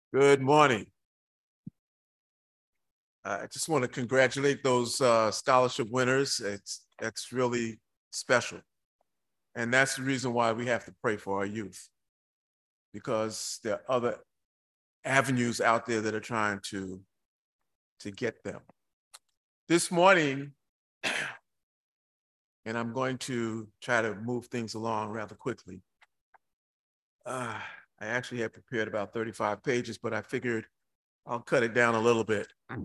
Good morning. I just want to congratulate those scholarship winners. That's really special. And that's the reason why we have to pray for our youth, because there are other avenues out there that are trying to get them. This morning, and I'm going to try to move things along rather quickly. I actually had prepared about 35 pages, but I figured I'll cut it down a little bit.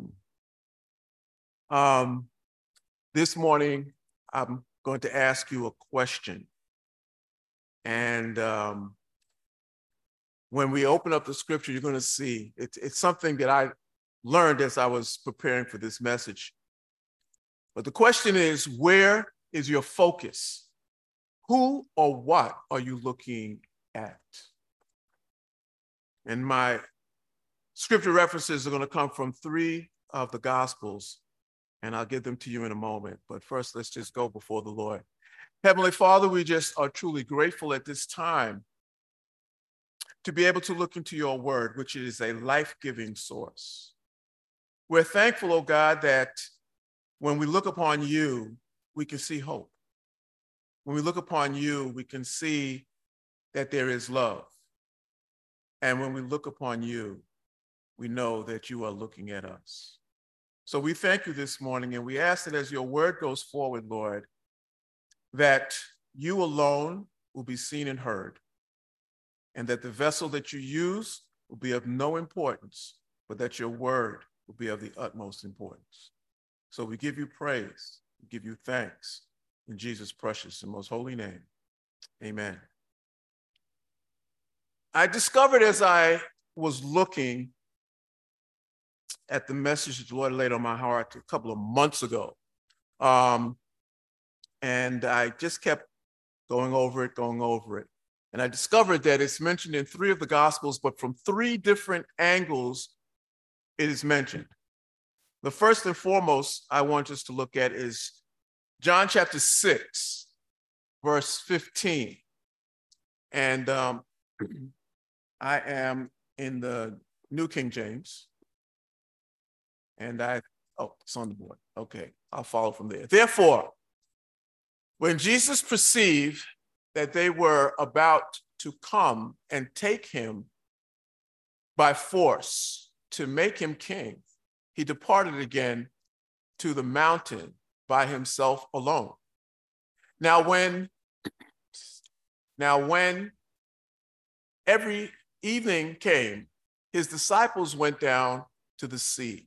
This morning, I'm going to ask you a question. And when we open up the scripture, you're going to see it's something that I learned as I was preparing for this message. But the question is, where is your focus? Who or what are you looking at? And my scripture references are going to come from 3 of the Gospels, and I'll give them to you in a moment. But first, let's just go before the Lord. Heavenly Father, we just are truly grateful at this time to be able to look into your word, which is a life-giving source. We're thankful, oh God, that when we look upon you, we can see hope. When we look upon you, we can see that there is love. And when we look upon you, we know that you are looking at us. So we thank you this morning, and we ask that as your word goes forward, Lord, that you alone will be seen and heard, and that the vessel that you use will be of no importance, but that your word will be of the utmost importance. So we give you praise, we give you thanks, in Jesus' precious and most holy name, amen. I discovered as I was looking at the message that the Lord laid on my heart a couple of months ago, and I just kept going over it. And I discovered that it's mentioned in 3 of the Gospels, but from 3 different angles it is mentioned. The first and foremost I want us to look at is John chapter 6, verse 15. And I am in the New King James. And it's on the board. Okay, I'll follow from there. Therefore, when Jesus perceived that they were about to come and take him by force to make him king, he departed again to the mountain by himself alone. Now when every evening came, his disciples went down to the sea,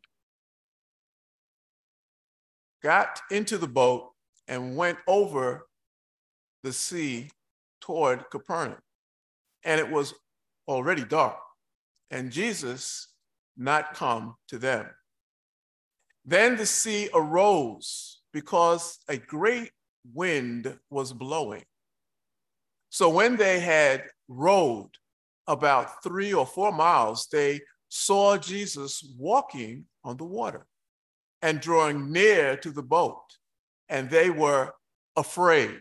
got into the boat, and went over the sea toward Capernaum. And it was already dark, and Jesus not come to them. Then the sea arose because a great wind was blowing. So when they had rowed about 3 or 4 miles, they saw Jesus walking on the water and drawing near to the boat, and they were afraid.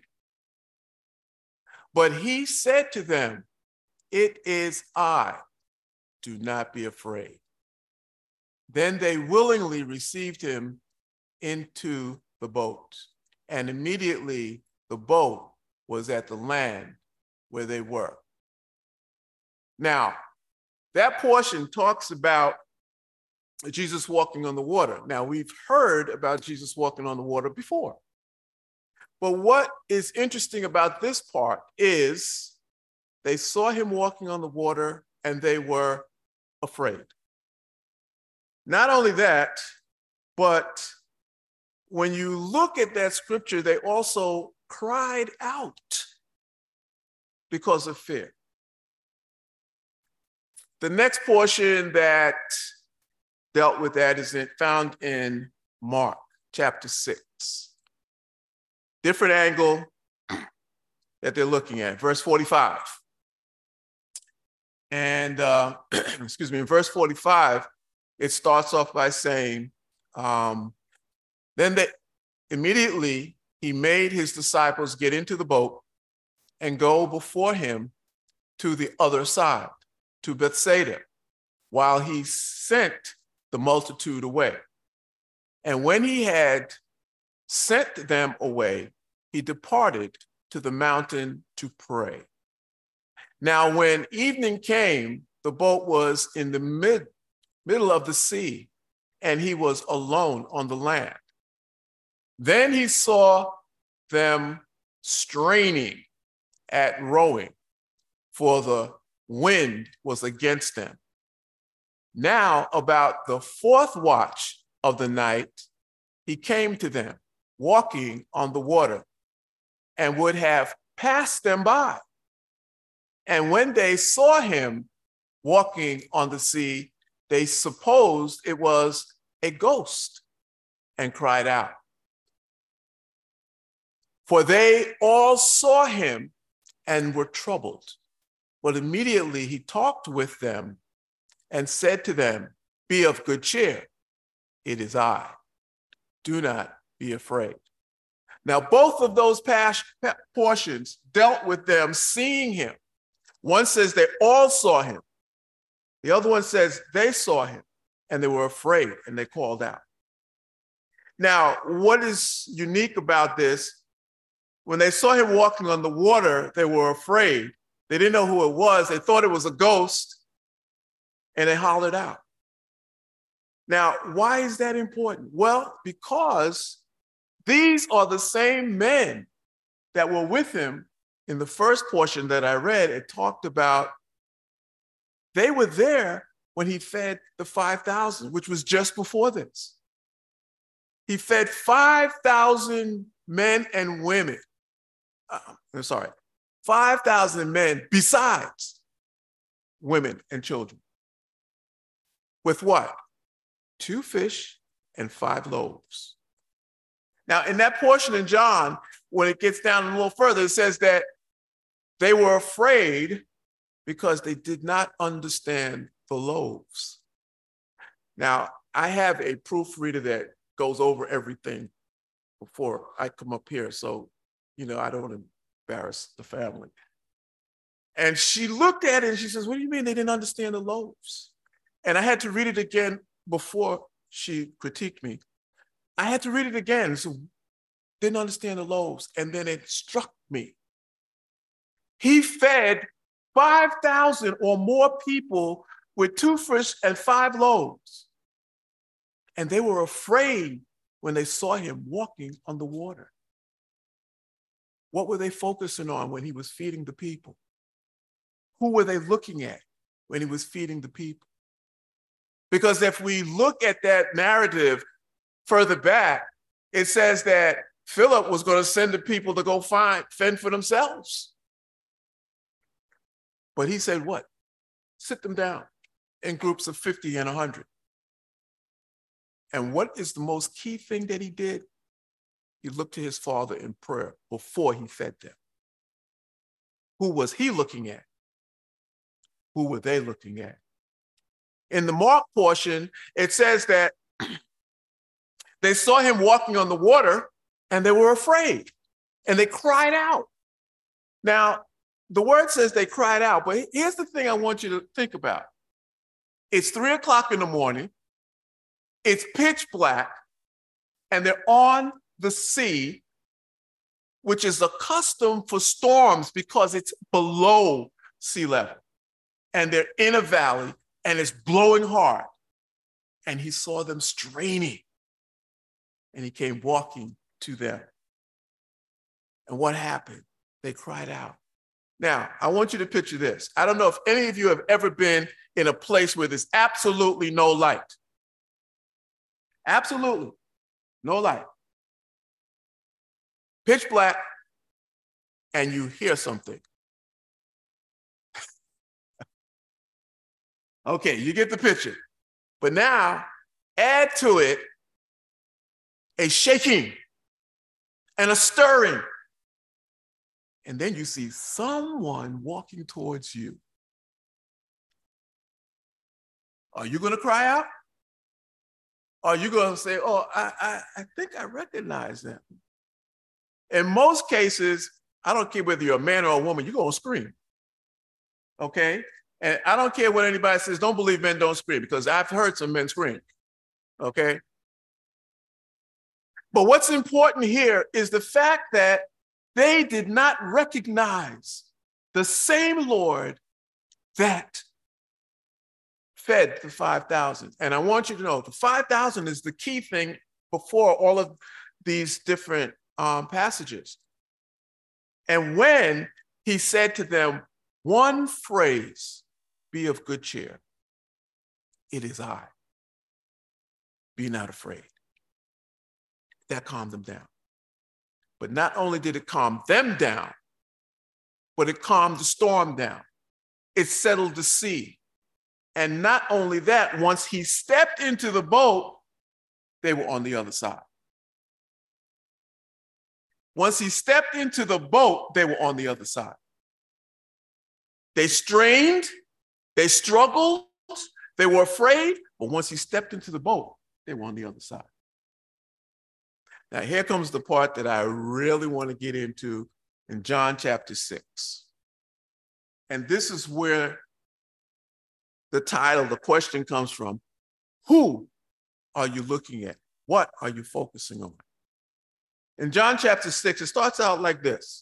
But he said to them, "It is I, do not be afraid." Then they willingly received him into the boat, and immediately the boat was at the land where they were. Now, that portion talks about Jesus walking on the water. Now, we've heard about Jesus walking on the water before. But what is interesting about this part is they saw him walking on the water and they were afraid. Not only that, but when you look at that scripture, they also cried out because of fear. The next portion that dealt with that is found in Mark chapter 6. Different angle that they're looking at, verse 45. And in verse 45, it starts off by saying, then immediately he made his disciples get into the boat and go before him to the other side, to Bethsaida, while he sent the multitude away. And when he had sent them away, he departed to the mountain to pray. Now, when evening came, the boat was in the middle of the sea, and he was alone on the land. Then he saw them straining at rowing, for the wind was against them. Now, about the fourth watch of the night, he came to them, walking on the water, and would have passed them by. And when they saw him walking on the sea, they supposed it was a ghost and cried out. For they all saw him and were troubled. But immediately he talked with them and said to them, "Be of good cheer. It is I. Do not be afraid." Now, both of those portions dealt with them seeing him. One says they all saw him. The other one says they saw him and they were afraid and they called out. Now, what is unique about this? When they saw him walking on the water, they were afraid. They didn't know who it was. They thought it was a ghost, and they hollered out. Now, why is that important? Well, because these are the same men that were with him in the first portion that I read. It talked about they were there when he fed the 5,000, which was just before this. He fed 5,000 men and women. 5,000 men besides women and children. With what? 2 fish and 5 loaves. Now, in that portion in John, when it gets down a little further, it says that they were afraid because they did not understand the loaves. Now, I have a proofreader that goes over everything before I come up here, so, I don't want to embarrass the family. And she looked at it and she says, "What do you mean they didn't understand the loaves?" And I had to read it again before she critiqued me. I had to read it again, so didn't understand the loaves. And then it struck me. He fed 5,000 or more people with 2 fish and 5 loaves. And they were afraid when they saw him walking on the water. What were they focusing on when he was feeding the people? Who were they looking at when he was feeding the people? Because if we look at that narrative further back, it says that Philip was going to send the people to go fend for themselves. But he said what? Sit them down in groups of 50 and 100. And what is the most key thing that he did? He looked to his Father in prayer before he fed them. Who was he looking at? Who were they looking at? In the Mark portion, it says that they saw him walking on the water and they were afraid and they cried out. Now, the word says they cried out, but here's the thing I want you to think about. It's 3 o'clock in the morning, it's pitch black, and they're on the sea, which is accustomed for storms because it's below sea level. And they're in a valley and it's blowing hard. And he saw them straining and he came walking to them. And what happened? They cried out. Now, I want you to picture this. I don't know if any of you have ever been in a place where there's absolutely no light. Absolutely no light. Pitch black, and you hear something. Okay, you get the picture. But now, add to it a shaking and a stirring. And then you see someone walking towards you. Are you going to cry out? Are you going to say, "Oh, I think I recognize them"? In most cases, I don't care whether you're a man or a woman, you're going to scream, okay? And I don't care what anybody says, don't believe men don't scream, because I've heard some men scream, okay? But what's important here is the fact that they did not recognize the same Lord that fed the 5,000. And I want you to know the 5,000 is the key thing before all of these different passages. And when he said to them, one phrase, be of good cheer. It is I. Be not afraid. That calmed them down. But not only did it calm them down, but it calmed the storm down. It settled the sea. And not only that, once he stepped into the boat, they were on the other side. Once he stepped into the boat, they were on the other side. They strained, they struggled, they were afraid, but once he stepped into the boat, they were on the other side. Now, here comes the part that I really want to get into in John chapter 6. And this is where the title, the question comes from. Who are you looking at? What are you focusing on? In John chapter 6, it starts out like this.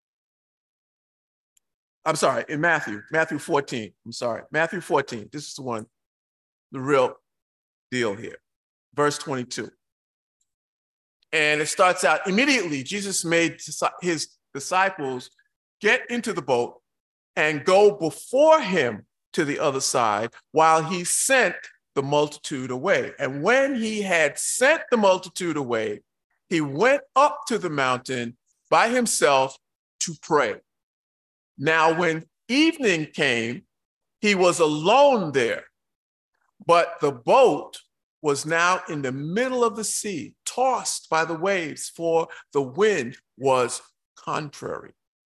I'm sorry, in Matthew 14. I'm sorry, Matthew 14. This is the one, the real deal here. Verse 22. And it starts out, immediately Jesus made his disciples get into the boat and go before him to the other side while he sent the multitude away. And when he had sent the multitude away, he went up to the mountain by himself to pray. Now, when evening came, he was alone there, but the boat was now in the middle of the sea, tossed by the waves, for the wind was contrary.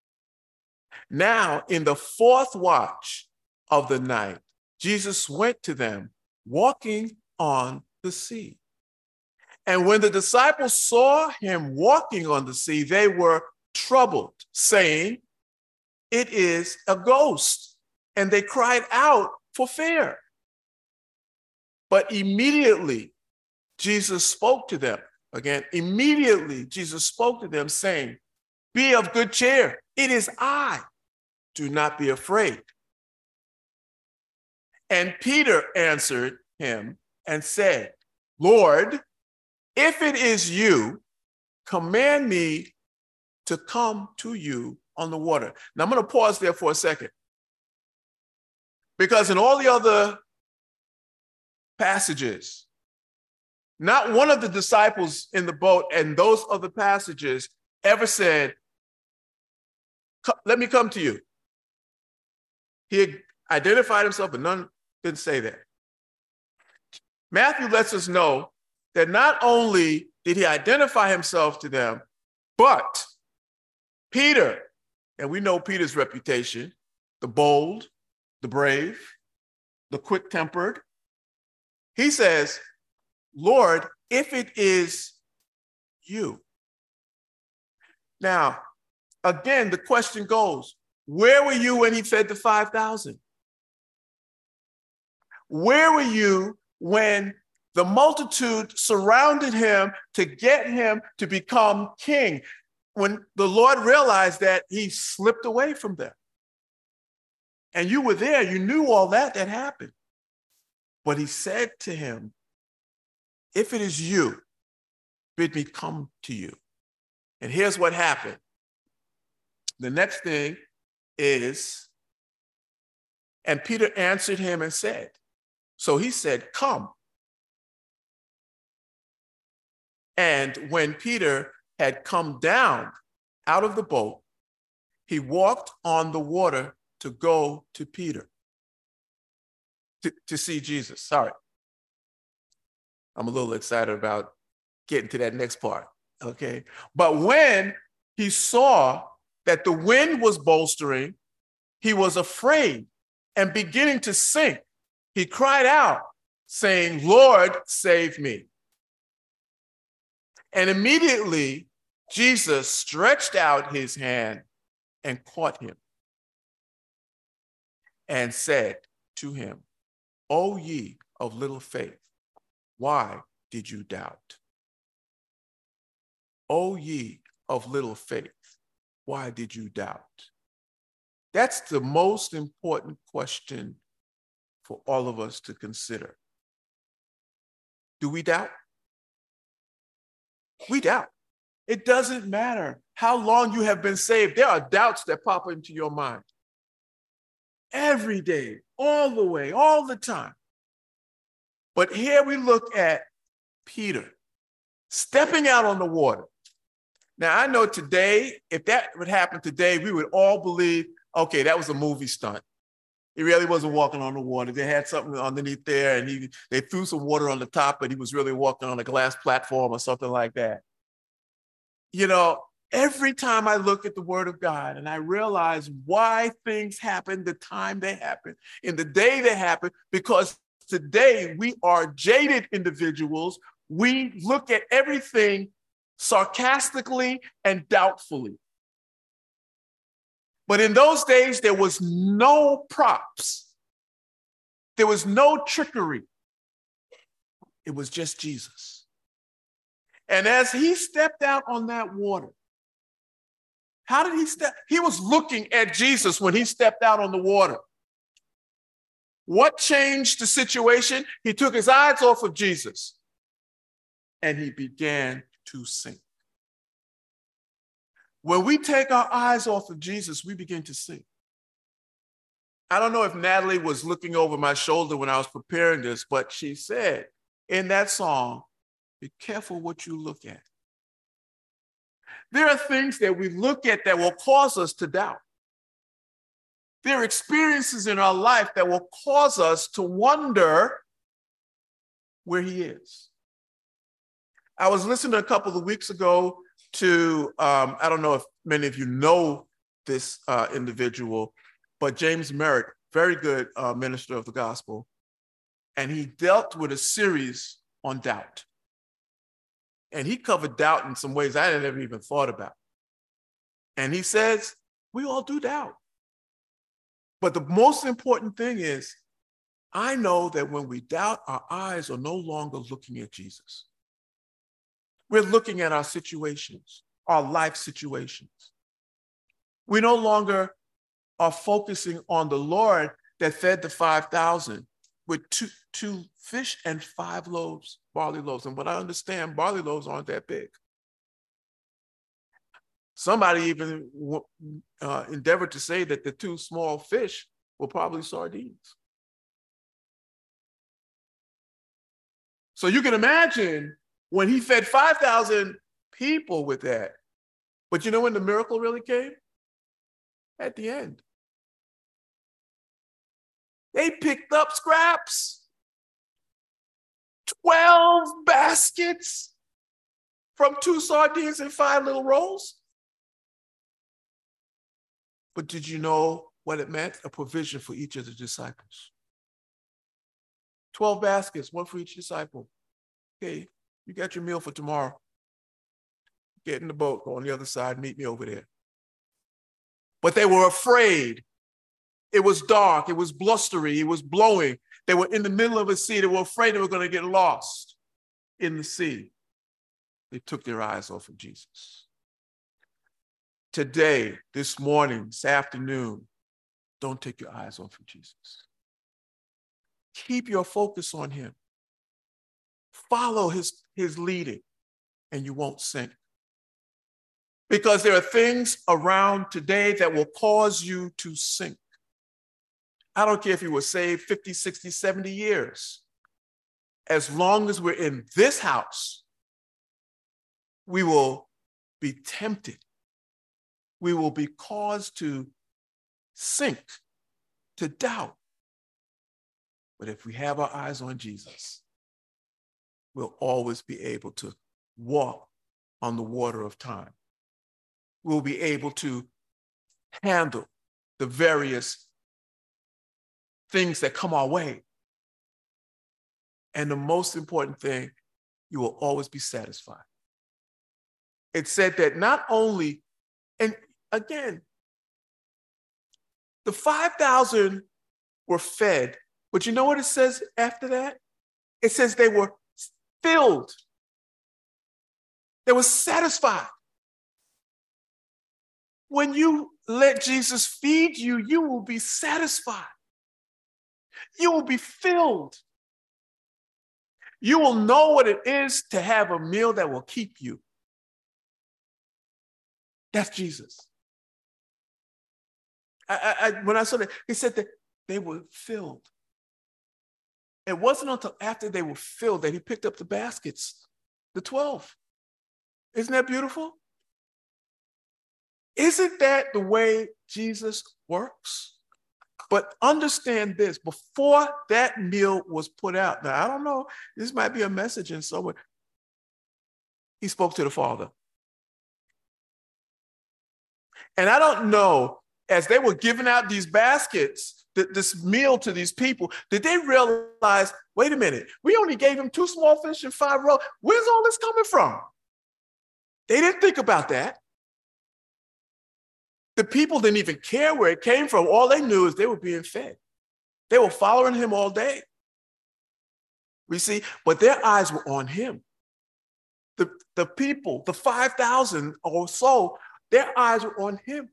Now, in the fourth watch of the night, Jesus went to them, walking on the sea. And when the disciples saw him walking on the sea, they were troubled, saying, "It is a ghost." And they cried out for fear. But immediately Jesus spoke to them. Again, immediately Jesus spoke to them, saying, "Be of good cheer. It is I. Do not be afraid." And Peter answered him and said, "Lord, if it is you, command me to come to you on the water." Now I'm going to pause there for a second. Because in all the other passages, not one of the disciples in the boat and those other passages ever said, "Let me come to you." He identified himself, but none didn't say that. Matthew lets us know that not only did he identify himself to them, but Peter, and we know Peter's reputation, the bold, the brave, the quick-tempered, he says, "Lord, if it is you." Now, again, the question goes, where were you when he fed the 5,000? Where were you when the multitude surrounded him to get him to become king? When the Lord realized that, he slipped away from them. And you were there, you knew all that happened. But he said to him, "If it is you, bid me come to you." And here's what happened. The next thing is, and Peter answered him and said, so he said, "Come." And when Peter had come down out of the boat, he walked on the water to go to Peter, to see Jesus. Sorry. I'm a little excited about getting to that next part, okay? But when he saw that the wind was bolstering, he was afraid and beginning to sink. He cried out, saying, "Lord, save me." And immediately Jesus stretched out his hand and caught him. and said to him, O ye of little faith, why did you doubt? O ye of little faith, why did you doubt? That's the most important question for all of us to consider. Do we doubt? We doubt. It doesn't matter how long you have been saved. There are doubts that pop into your mind every day, all the way, all the time. But here we look at Peter stepping out on the water. Now, I know today, if that would happen today, we would all believe, okay, that was a movie stunt. He really wasn't walking on the water. They had something underneath there, and they threw some water on the top, but he was really walking on a glass platform or something like that. You know, every time I look at the Word of God and I realize why things happen the time they happen, in the day they happen, because today we are jaded individuals. We look at everything sarcastically and doubtfully. But in those days, there was no props. There was no trickery. It was just Jesus. And as he stepped out on that water, how did he step? He was looking at Jesus when he stepped out on the water. What changed the situation? He took his eyes off of Jesus and he began to sink. When we take our eyes off of Jesus, we begin to sink. I don't know if Natalie was looking over my shoulder when I was preparing this, but she said in that song, be careful what you look at. There are things that we look at that will cause us to doubt. There are experiences in our life that will cause us to wonder where he is. I was listening a couple of weeks ago to, I don't know if many of you know this individual, but James Merritt, very good minister of the gospel, and he dealt with a series on doubt. And he covered doubt in some ways I had never even thought about. And he says, we all do doubt. But the most important thing is, I know that when we doubt, our eyes are no longer looking at Jesus. We're looking at our situations, our life situations. We no longer are focusing on the Lord that fed the 5,000 with two fish and 5 loaves, barley loaves. And what I understand, barley loaves aren't that big. Somebody even endeavored to say that the 2 small fish were probably sardines. So you can imagine when he fed 5,000 people with that. But you know when the miracle really came? At the end. They picked up scraps. 12 baskets from 2 sardines and 5 little rolls. But did you know what it meant? A provision for each of the disciples. 12 baskets, 1 for each disciple. Okay, you got your meal for tomorrow. Get in the boat, go on the other side, meet me over there. But they were afraid. It was dark, it was blustery, it was blowing. They were in the middle of a sea. They were afraid they were going to get lost in the sea. They took their eyes off of Jesus. Today, this morning, this afternoon, don't take your eyes off of Jesus. Keep your focus on him. Follow his leading, and you won't sink. Because there are things around today that will cause you to sink. I don't care if you were saved 50, 60, 70 years. As long as we're in this house, we will be tempted. We will be caused to sink, to doubt. But if we have our eyes on Jesus, we'll always be able to walk on the water of time. We'll be able to handle the various things that come our way. And the most important thing, you will always be satisfied. It said that not only, and again, the 5,000 were fed. But you know what it says after that? It says they were filled. They were satisfied. When you let Jesus feed you, you will be satisfied. You will be filled. You will know what it is to have a meal that will keep you. That's Jesus. When I saw that, he said that they were filled. It wasn't until after they were filled that he picked up the baskets, the 12. Isn't that beautiful? Isn't that the way Jesus works? But understand this, before that meal was put out, now I don't know, this might be a message in somewhere. He spoke to the Father. And I don't know, as they were giving out these baskets, this meal to these people, did they realize, wait a minute, we only gave them 2 small fish and 5 rolls. Where's all this coming from? They didn't think about that. The people didn't even care where it came from. All they knew is they were being fed. They were following him all day. We see, but their eyes were on him. The people, the 5,000 or so, their eyes were on him.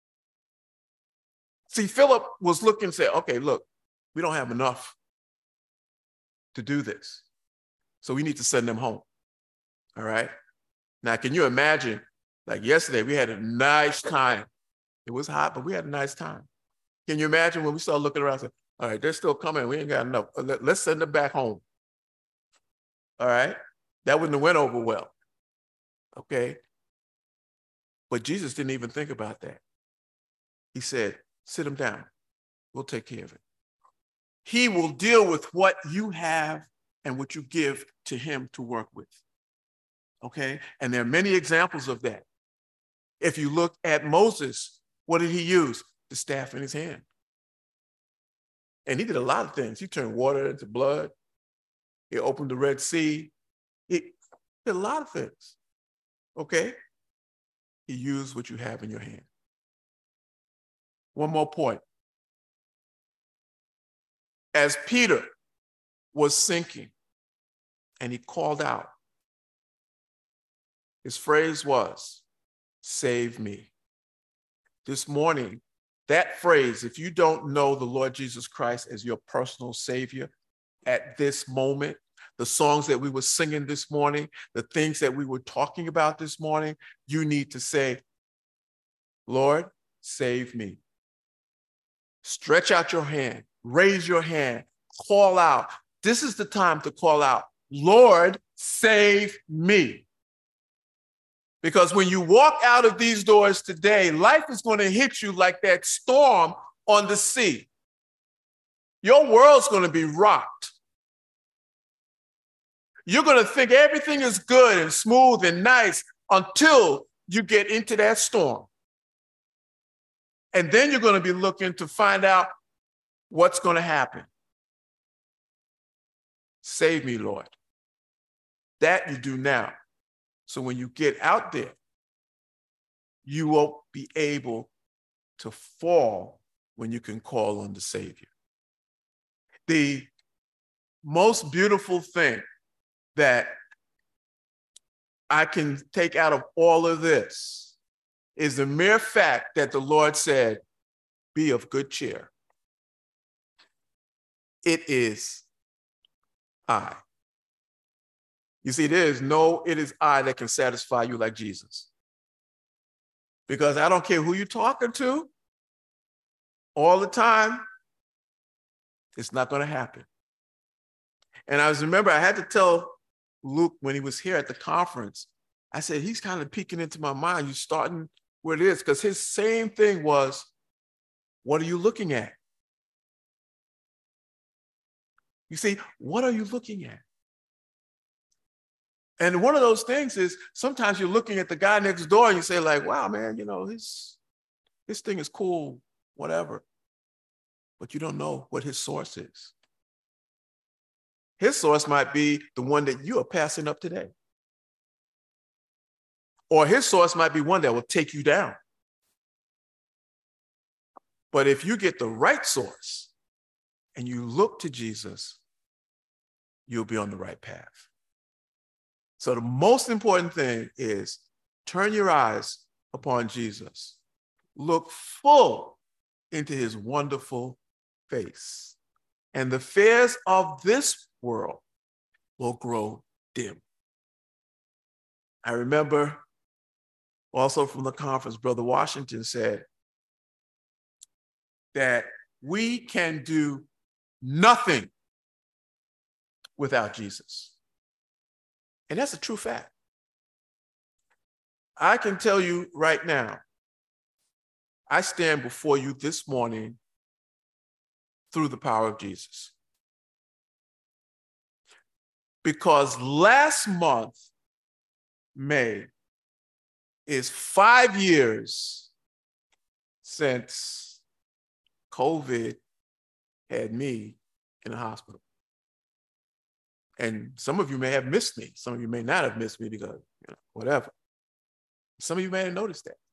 See, Philip was looking and said, okay, look, we don't have enough to do this. So we need to send them home. All right? Now, can you imagine, like yesterday, we had a nice time. It was hot, but we had a nice time. Can you imagine when we started looking around and said, all right, they're still coming. We ain't got enough. Let's send them back home. All right? That wouldn't have went over well. Okay? But Jesus didn't even think about that. He said, sit them down. We'll take care of it. He will deal with what you have and what you give to him to work with. Okay? And there are many examples of that. If you look at Moses, what did he use? The staff in his hand. And he did a lot of things. He turned water into blood. He opened the Red Sea. He did a lot of things. Okay? He used what you have in your hand. One more point. As Peter was sinking and he called out, his phrase was, save me. This morning, that phrase, if you don't know the Lord Jesus Christ as your personal Savior at this moment, the songs that we were singing this morning, the things that we were talking about this morning, you need to say, Lord, save me. Stretch out your hand, raise your hand, call out. This is the time to call out, Lord, save me. Because when you walk out of these doors today, life is going to hit you like that storm on the sea. Your world's going to be rocked. You're going to think everything is good and smooth and nice until you get into that storm. And then you're going to be looking to find out what's going to happen. Save me, Lord. That you do now. So when you get out there, you won't be able to fall when you can call on the Savior. The most beautiful thing that I can take out of all of this is the mere fact that the Lord said, be of good cheer. It is I. You see, it is I that can satisfy you like Jesus. Because I don't care who you're talking to all the time, it's not going to happen. And I remember I had to tell Luke when he was here at the conference, I said, he's kind of peeking into my mind. You're starting where it is, because his same thing was, what are you looking at? You see, what are you looking at? And one of those things is sometimes you're looking at the guy next door and you say like, wow, man, you know, his thing is cool, whatever. But you don't know what his source is. His source might be the one that you are passing up today. Or his source might be one that will take you down. But if you get the right source, and you look to Jesus, you'll be on the right path. So the most important thing is turn your eyes upon Jesus. Look full into his wonderful face, and the fears of this world will grow dim. I remember also from the conference, Brother Washington said that we can do nothing without Jesus. And that's a true fact. I can tell you right now, I stand before you this morning through the power of Jesus. Because last month, May, is 5 years since COVID had me in the hospital. And some of you may have missed me. Some of you may not have missed me because, whatever. Some of you may have noticed that.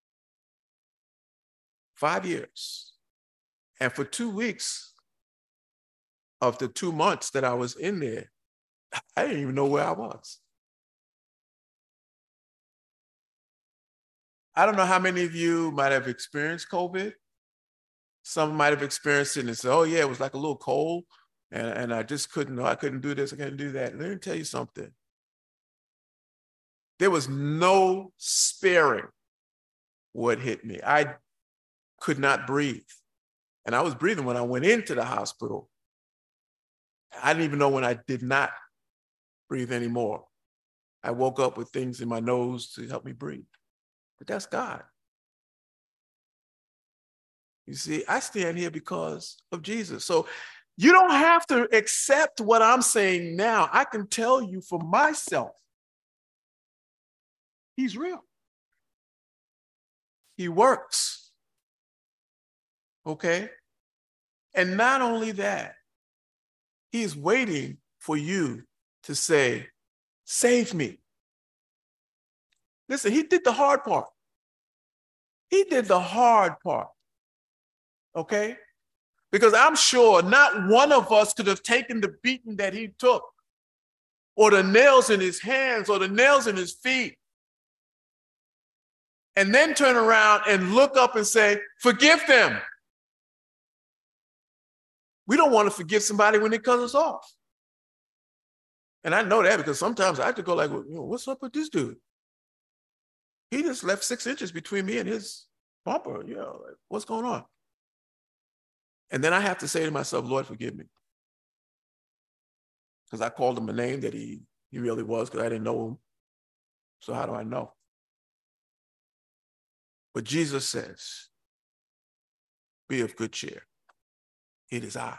5 years. And for 2 weeks of the 2 months that I was in there, I didn't even know where I was. I don't know how many of you might have experienced COVID. Some might have experienced it and said, oh yeah, it was like a little cold and I just couldn't do this, I couldn't do that. Let me tell you something. There was no sparing what hit me. I could not breathe. And I was breathing when I went into the hospital. I didn't even know when I did not breathe anymore. I woke up with things in my nose to help me breathe. But that's God. You see, I stand here because of Jesus. So you don't have to accept what I'm saying now. I can tell you for myself, he's real. He works. Okay? And not only that, he's waiting for you to say, save me. Listen, he did the hard part. He did the hard part. Okay? Because I'm sure not one of us could have taken the beating that he took, or the nails in his hands, or the nails in his feet, and then turn around and look up and say, forgive them. We don't want to forgive somebody when they cut us off. And I know that because sometimes I have to go like, well, what's up with this dude? He just left 6 inches between me and his bumper. Like, what's going on? And then I have to say to myself, Lord, forgive me. Because I called him a name that he really was, because I didn't know him. So how do I know? But Jesus says, be of good cheer. It is I.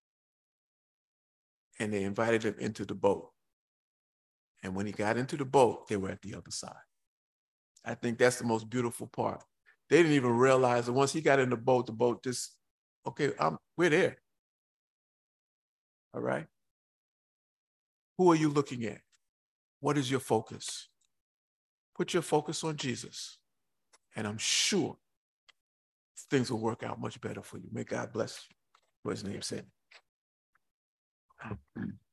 And they invited him into the boat. And when he got into the boat, they were at the other side. I think that's the most beautiful part. They didn't even realize that once he got in the boat just, okay, we're there. All right? Who are you looking at? What is your focus? Put your focus on Jesus, and I'm sure things will work out much better for you. May God bless you. For his name's sake.